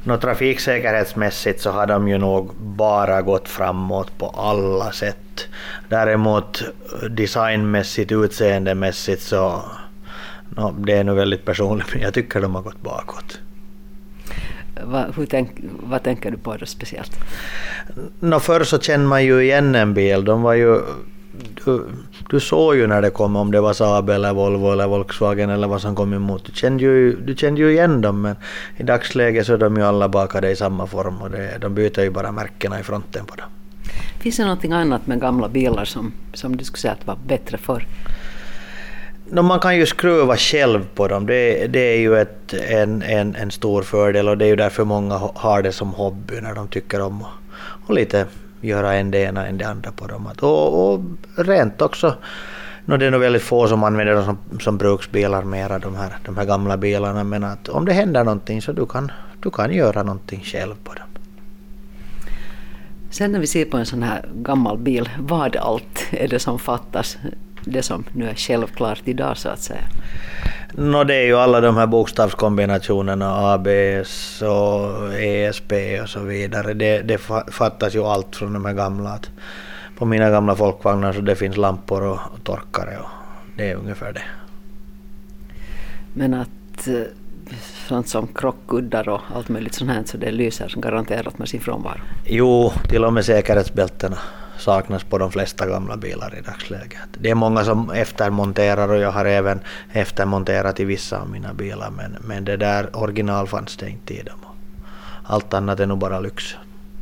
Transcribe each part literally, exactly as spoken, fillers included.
Nå, trafiksäkerhetsmässigt så har de ju nog bara gått framåt på alla sätt. Däremot designmässigt, utseendemässigt så no, det är nog väldigt personligt, men jag tycker de har gått bakåt. Va, hur tänk, vad tänker du på då speciellt? Nå, förr så känner man ju igen en bil. De var ju, du, du såg ju när det kom, om det var Saab eller Volvo eller Volkswagen eller vad som kom emot. Du kände ju, du kände ju igen dem, men i dagsläget så är de ju alla bakade i samma form och det, de byter ju bara märkena i fronten på dem. Finns det någonting annat med gamla bilar som, som du skulle säga att var bättre förr? No, man kan ju skruva själv på dem. Det, det är ju ett, en, en, en stor fördel och det är ju därför många har det som hobby när de tycker om att och lite göra en det ena än det andra på dem. Och, och rent också, no, det är nog väldigt få som använder dem som, som bruksbilar mera, de här, de här gamla bilarna, men att om det händer någonting så du kan, du kan göra någonting själv på dem. Sen när vi ser på en sån här gammal bil, vad allt är det som fattas? Det som nu är självklart idag så att säga. No, det är ju alla de här bokstavskombinationerna A B S och E S P och så vidare. Det, det fattas ju allt från de här gamla. Att på mina gamla folkvagnar så det finns lampor och, och torkare och det är ungefär det. Men att sånt som krockkuddar och allt möjligt sånt här så det lyser som garanterat med sin frånvaro? Jo, till och med säkerhetsbältena saknas på de flesta gamla bilar i dagsläget. Det är många som eftermonterar och jag har även eftermonterat i vissa av mina bilar, men, men det där original fanns det inte i dem. Allt annat är nog bara lyx.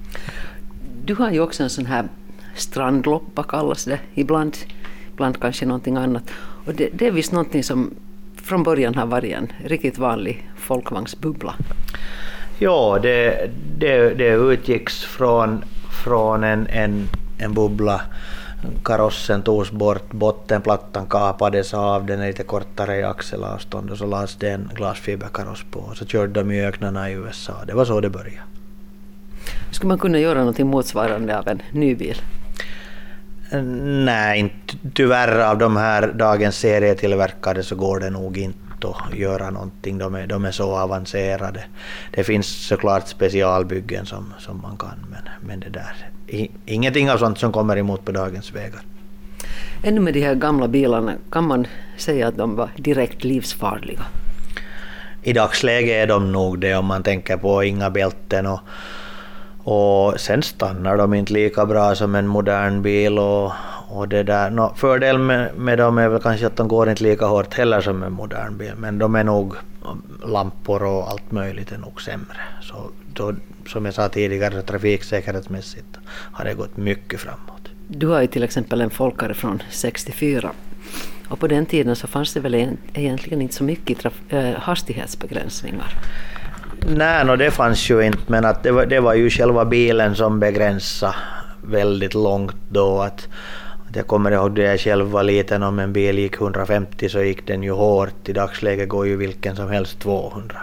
Du har ju också en sån här strandloppa kallas det ibland, ibland kanske någonting annat. Och det, det är visst någonting som från början har varit en riktigt vanlig folkvagnsbubbla. Ja, det, det, det utgicks från, från en, en, en bubbla. Karossen togs bort, bottenplattan kapades av, den är lite kortare i axelavstånd och så lades det en glasfiberkaross på och så körde de i öknarna i U S A. Det var så det började. Skulle man kunna göra något motsvarande av en ny bil? Nej, inte, tyvärr av de här dagens serietillverkade så går det nog inte att göra någonting. De är, de är så avancerade. Det finns såklart specialbyggen som, som man kan, men, men det där, ingenting av sånt som kommer emot på dagens vägar. Ännu med de här gamla bilarna, kan man säga att de var direkt livsfarliga? I dagsläget är de nog det, om man tänker på inga bälten och Och sen stannar de inte lika bra som en modern bil och, och det där. No, fördel med, med dem är väl kanske att de går inte lika hårt heller som en modern bil, men de är nog, lampor och allt möjligt är nog sämre. Så då, som jag sa tidigare, trafiksäkerhetsmässigt har det gått mycket framåt. Du har ju till exempel en Folkare från sextiofyra och på den tiden så fanns det väl egentligen inte så mycket traf- äh, hastighetsbegränsningar. Nej, no, det fanns ju inte, men att det, var, det var ju själva bilen som begränsade väldigt långt då. Att, att jag kommer ihåg det jag själv var liten, om en bil gick hundrafemtio så gick den ju hårt. I dagsläget går ju vilken som helst tvåhundra.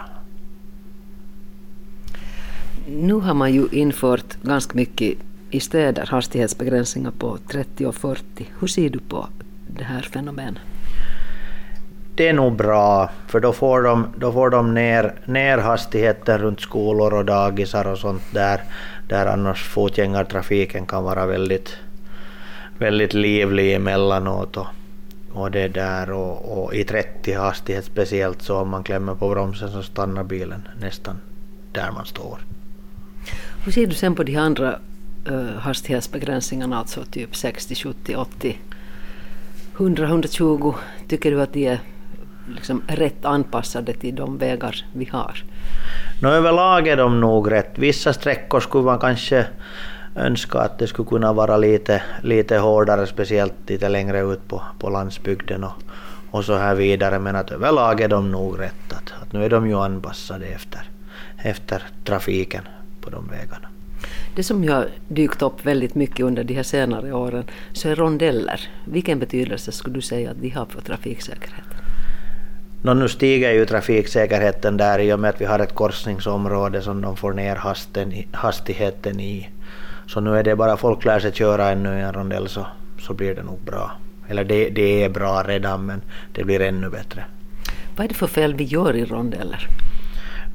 Nu har man ju infört ganska mycket i städer hastighetsbegränsningar på trettio och fyrtio. Hur ser du på det här fenomenet? Det är nog bra, för då får de, då får de ner, ner hastigheten runt skolor och dagisar och sånt där, där annars fotgängartrafiken kan vara väldigt, väldigt livlig emellanåt och, och det där och, och i trettio hastighet speciellt, så om man klämmer på bromsen så stannar bilen nästan där man står. Hur ser du sen på de andra uh, hastighetsbegränsningarna, alltså typ sextio, sjuttio, åttio, hundra, hundratjugo, tycker du att de är liksom rätt anpassade till de vägar vi har? Nå, överlag är de nog rätt. Vissa sträckor skulle man kanske önska att det skulle kunna vara lite, lite hårdare, speciellt lite längre ut på, på landsbygden och, och så här vidare, men att överlag är de nog rätt. Att, att nu är de ju anpassade efter, efter trafiken på de vägarna. Det som har dykt upp väldigt mycket under de här senare åren så är rondeller. Vilken betydelse skulle du säga att de har för trafiksäkerheten? Nå, nu stiger ju trafiksäkerheten där i och med att vi har ett korsningsområde som de får ner hasten, hastigheten i. Så nu är det bara folk lär sig köra ännu i en rondell så, så blir det nog bra. Eller det, det är bra redan, men det blir ännu bättre. Vad är det för fel vi gör i rondeller?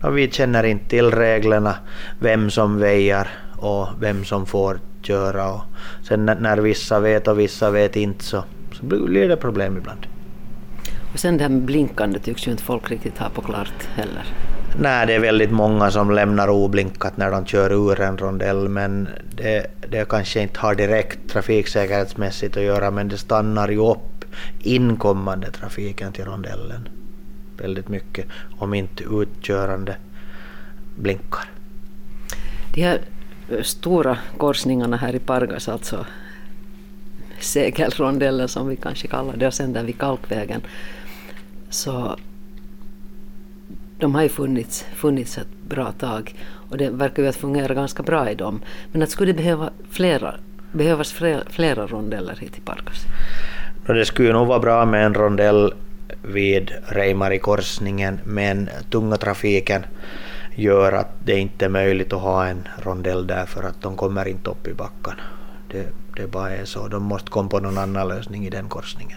Och vi känner inte till reglerna, vem som väjar och vem som får köra. Och sen när vissa vet och vissa vet inte så, så blir det problem ibland. Och sen det här med blinkande tycks ju inte folk riktigt ha på klart heller. Nej, det är väldigt många som lämnar oblinkat när de kör ur en rondell, men det, det kanske inte har direkt trafiksäkerhetsmässigt att göra, men det stannar ju upp inkommande trafiken till rondellen väldigt mycket om inte utkörande blinkar. De här stora korsningarna här i Pargas, alltså segelrondellen som vi kanske kallar det, och sen där vid Kalkvägen, så de har ju funnits, funnits ett bra tag och det verkar ju att fungera ganska bra i dem. Men att skulle det behöva flera, behövas flera, flera rondeller hit till Pargas? Det skulle nog vara bra med en rondell vid Reimari-korsningen, men tunga trafiken gör att det inte är möjligt att ha en rondell där för att de kommer inte upp i backarna. Det, det bara är så. De måste komma på någon annan lösning i den korsningen.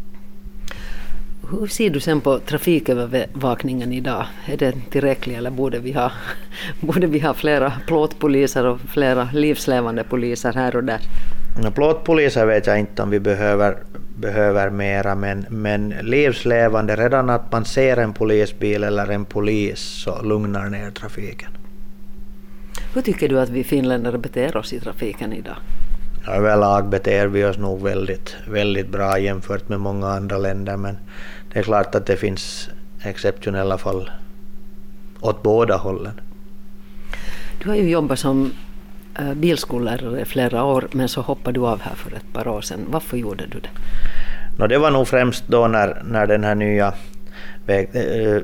Hur ser du sen på trafikövervakningen idag? Är det tillräckligt eller borde vi ha, borde vi ha flera plåtpoliser och flera livslevande poliser här och där? No, plåtpoliser vet jag inte om vi behöver, behöver mera, men, men livslevande, redan att man ser en polisbil eller en polis så lugnar ner trafiken. Hur tycker du att vi finländare beter oss i trafiken idag? Överlag beter vi oss nog väldigt, väldigt bra jämfört med många andra länder, men det är klart att det finns exceptionella fall åt båda hållen. Du har ju jobbat som äh, bilskollärare i flera år, men så hoppade du av här för ett par år sedan. Varför gjorde du det? No, det var nog främst då när, när den här nya, väg, äh,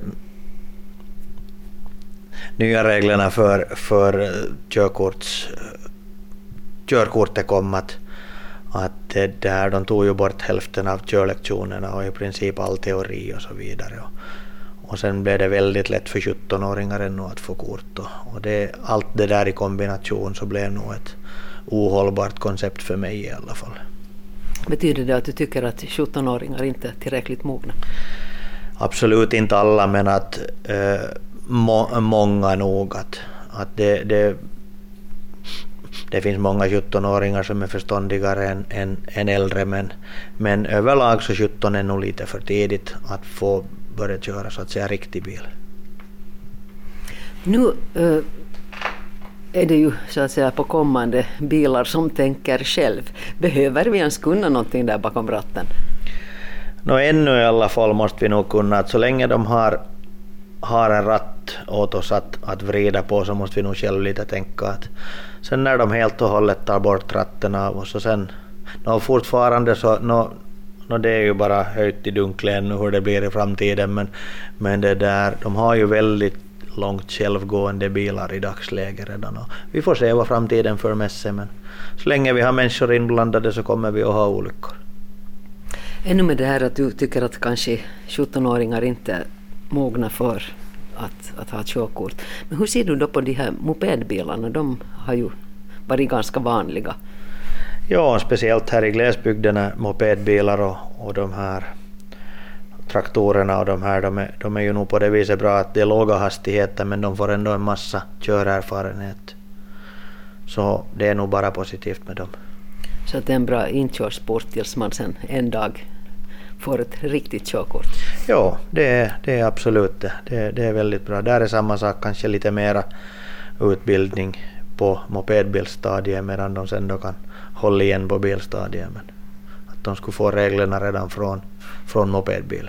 nya reglerna för, för körkorts körkortet kom att, att det där, de tog ju bort hälften av körlektionerna och i princip all teori och så vidare. Och, och sen blev det väldigt lätt för sjuttonåringar ännu att få kort. Och, och det, allt det där i kombination så blev nog ett ohållbart koncept för mig i alla fall. Betyder det att du tycker att sjuttonåringar inte är tillräckligt mogna? Absolut inte alla, men att äh, må, många nog. Att, att det, det Det finns många sjuttonåringar som är förståndigare än, än, än äldre, men, men överlag så sjutton är nog lite för tidigt att få börja köra så att säga riktig bil. Nu äh, är det ju så att säga på kommande bilar som tänker själv. Behöver vi ens kunna någonting där bakom ratten? Nå, ännu i alla fall måste vi nog kunna att så länge de har, har en ratt åt oss att, att vrida på så måste vi nog själv lite tänka att sen när de helt och hållet tar bort ratten av oss och sen no, fortfarande så no, no, det är ju bara höjt i dunklen hur det blir i framtiden, men, men det där, de har ju väldigt långt självgående bilar i dagsläget redan och vi får se vad framtiden för med sig, men så länge vi har människor inblandade så kommer vi att ha olyckor. Ännu med det här att du tycker att kanske sjuttonåringar inte är mogna för Att, att ha körkort. Men hur ser du då på de här mopedbilarna? De har ju varit ganska vanliga. Ja, speciellt här i glesbygden mopedbilar och, och de här traktorerna och de här, de är, de är ju nog på det viset bra att det är låga hastigheter, men de får ändå en massa körerfarenhet. Så det är nog bara positivt med dem. Så att det är en bra inkörsport tills man sen en dag får ett riktigt körkort? Ja, det är, det är absolut det. det. Det är väldigt bra. Där är samma sak, kanske lite mera utbildning på mopedbilstadiet medan de sen då kan hålla igen på bilstadiet. Men att de skulle få reglerna redan från, från mopedbilen.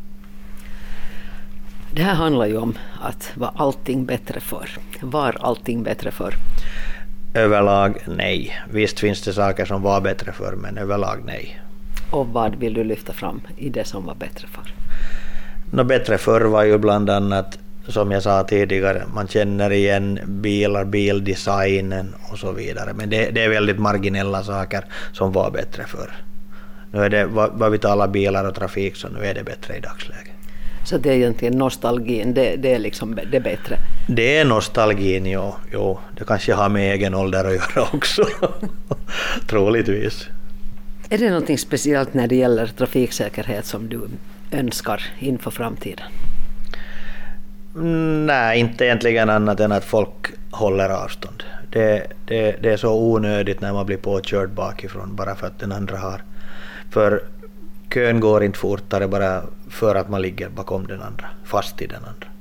Det här handlar ju om att var allting bättre för. Var allting bättre för? Överlag nej. Visst finns det saker som var bättre för, men överlag nej. Och vad vill du lyfta fram i det som var bättre för? Nå, bättre förr var ju bland annat, som jag sa tidigare, man känner igen bilar, bildesignen och så vidare. Men det, det är väldigt marginella saker som var bättre förr. Nu är det, vad, vad vi talar bilar och trafik, så nu är det bättre i dagsläget. Så det är egentligen nostalgin, det, det är liksom det bättre? Det är nostalgin, jo. jo. Det kanske har med egen ålder att göra också. Troligtvis. Är det något speciellt när det gäller trafiksäkerhet som du önskar inför framtiden? Nej, inte egentligen annat än att folk håller avstånd. Det, det, det är så onödigt när man blir påkörd bakifrån bara för att den andra har. För kön går inte fortare bara för att man ligger bakom den andra, fast i den andra.